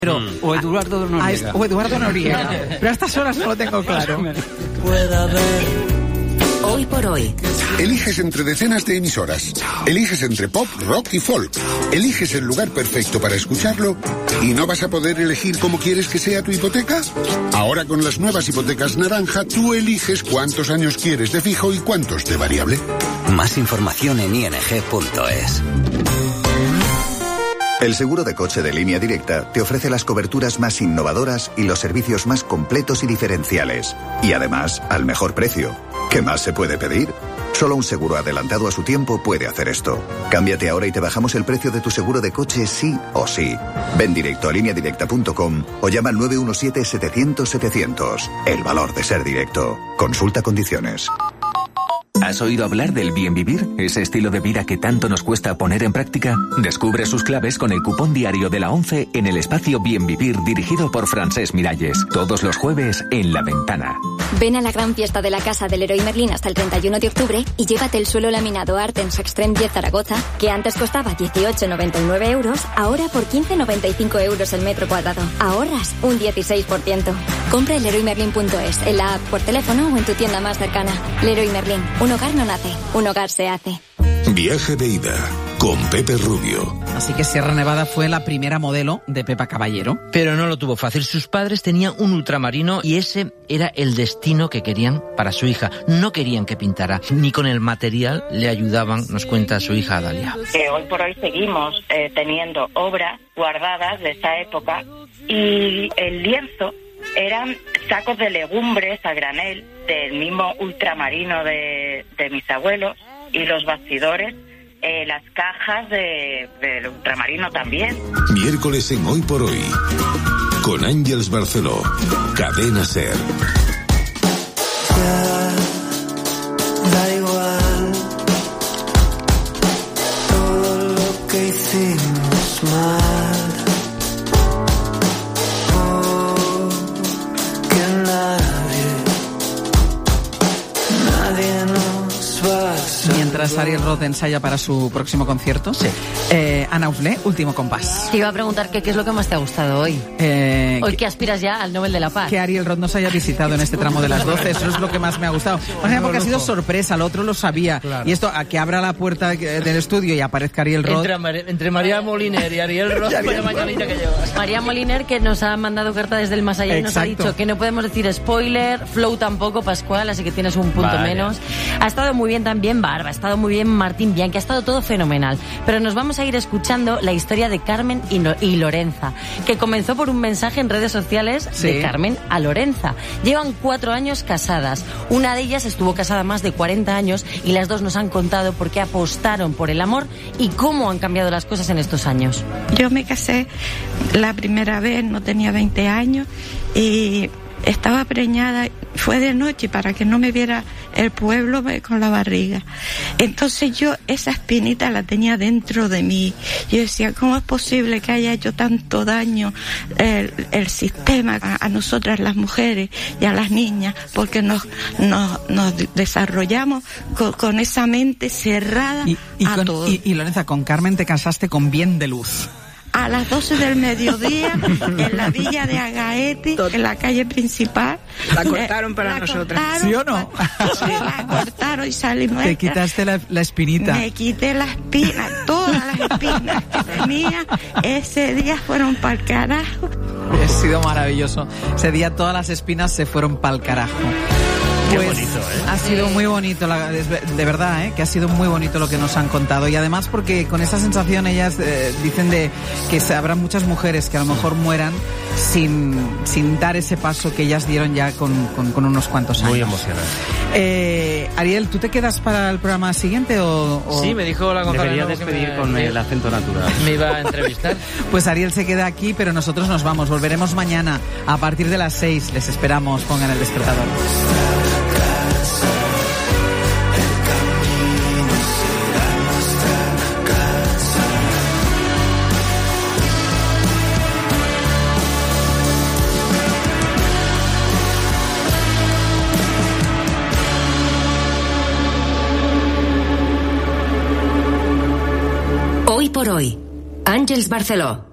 O Eduardo Noriega. O Eduardo Noriega. Pero a estas horas no lo tengo claro. Hoy por hoy. Eliges entre decenas de emisoras. Eliges entre pop, rock y folk. Eliges el lugar perfecto para escucharlo y no vas a poder elegir cómo quieres que sea tu hipoteca. Ahora con las nuevas hipotecas naranja, tú eliges cuántos años quieres de fijo y cuántos de variable. Más información en ing.es. El seguro de coche de Línea Directa te ofrece las coberturas más innovadoras y los servicios más completos y diferenciales. Y además, al mejor precio. ¿Qué más se puede pedir? Solo un seguro adelantado a su tiempo puede hacer esto. Cámbiate ahora y te bajamos el precio de tu seguro de coche sí o sí. Ven directo a lineadirecta.com o llama al 917-700-700. El valor de ser directo. Consulta condiciones. ¿Has oído hablar del Bien Vivir? ¿Ese estilo de vida que tanto nos cuesta poner en práctica? Descubre sus claves con el cupón diario de la 11 en el espacio Bien Vivir dirigido por Francesc Miralles. Todos los jueves en La Ventana. Ven a la gran fiesta de la Casa del Leroy Merlin hasta el 31 de octubre y llévate el suelo laminado Artens Extreme 10 Zaragoza, que antes costaba 18,99 euros, ahora por 15,95 euros el metro cuadrado. Ahorras un 16%. Compra en leroymerlin.es, en la app, por teléfono o en tu tienda más cercana. Leroy Merlin. Un hogar no nace, un hogar se hace. Viaje de ida con Pepe Rubio. Así que Sierra Nevada fue la primera modelo de Pepa Caballero. Pero no lo tuvo fácil. Sus padres tenían un ultramarino y ese era el destino que querían para su hija. No querían que pintara, ni con el material le ayudaban, nos cuenta su hija Dalia. Hoy por hoy seguimos teniendo obras guardadas de esa época y el lienzo eran sacos de legumbres a granel del mismo ultramarino de mis abuelos y los bastidores, las cajas del ultramarino también. Miércoles en Hoy por Hoy con Ángeles Barceló, Cadena SER. Da igual todo lo que hicimos mal. Mientras Ariel Roth ensaya para su próximo concierto, sí. Ana Uflé, Último Compás. Te iba a preguntar qué es lo que más te ha gustado hoy. Hoy que aspiras ya al Nobel de la Paz. Que Ariel Roth nos haya visitado en este tramo de las 12, eso es lo que más me ha gustado. O sea, porque ha sido sorpresa, lo otro lo sabía. Claro. Y esto, a que abra la puerta del estudio y aparezca Ariel Roth. Entre María Moliner y Ariel Roth, vaya mañanita que llevas. María Moliner, que nos ha mandado carta desde el más allá. Exacto. Y nos ha dicho que no podemos decir spoiler, Flow tampoco, Pascual, así que tienes un punto menos. Ha estado muy bien también Barba, ha estado muy bien Martín Bianchi, ha estado todo fenomenal. Pero nos vamos a ir escuchando la historia de Carmen y Lorenza, que comenzó por un mensaje en redes sociales de Carmen a Lorenza. Llevan 4 años casadas. Una de ellas estuvo casada más de 40 años y las dos nos han contado por qué apostaron por el amor y cómo han cambiado las cosas en estos años. Yo me casé la primera vez, no tenía 20 años y estaba preñada, fue de noche para que no me viera el pueblo con la barriga. Entonces yo esa espinita la tenía dentro de mí. Yo decía, ¿cómo es posible que haya hecho tanto daño el sistema a nosotras las mujeres y a las niñas? Porque nos desarrollamos con esa mente cerrada a todo. Y Lorenza, con Carmen te casaste con bien de luz. A las 12 del mediodía, en la villa de Agaete, en la calle principal. La cortaron para nosotras. ¿Sí o no? Sí, la cortaron y salimos. Te quitaste la espinita. Me quité la espina, todas las espinas que tenía. Ese día fueron para el carajo. Ha sido maravilloso. Ese día todas las espinas se fueron para el carajo. Pues, qué bonito, ha sido muy bonito, de verdad, que ha sido muy bonito lo que nos han contado. Y además porque con esa sensación ellas dicen de que habrá muchas mujeres que a lo mejor mueran sin dar ese paso que ellas dieron ya con unos cuantos años. Muy emocionante. Ariel, ¿tú te quedas para el programa siguiente o...? Sí, me dijo la González. Debería despedir con el acento natural. Me iba a entrevistar. Pues Ariel se queda aquí, pero nosotros nos vamos. Volveremos mañana a partir de las 6. Les esperamos. Pongan el despertador. Hoy por hoy, Ángeles Barceló.